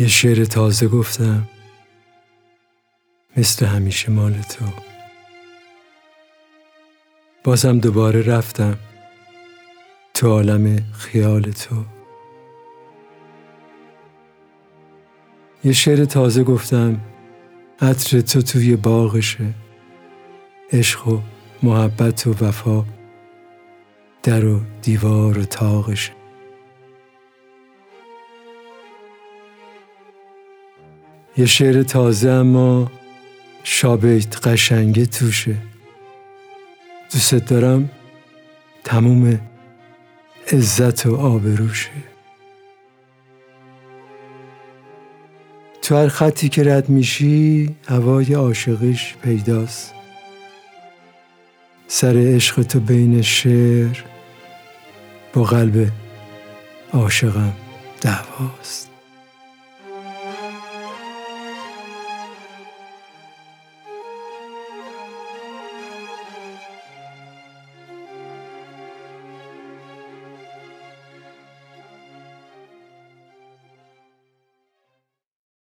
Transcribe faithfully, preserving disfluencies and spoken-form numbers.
یه شعر تازه گفتم، مثل همیشه مال تو. بازم دوباره رفتم تو عالم خیال تو. یه شعر تازه گفتم، عطر تو توی باغشه، عشق و محبت و وفا در و دیوار و طاقشه. یه شعر تازه اما شابیت قشنگه توشه، دوست دارم تموم عزت و آبروشه. تو هر خطی که رد میشی هوای عاشقیش پیداست، سر عشق تو بین شعر با قلب عاشقم دعواست.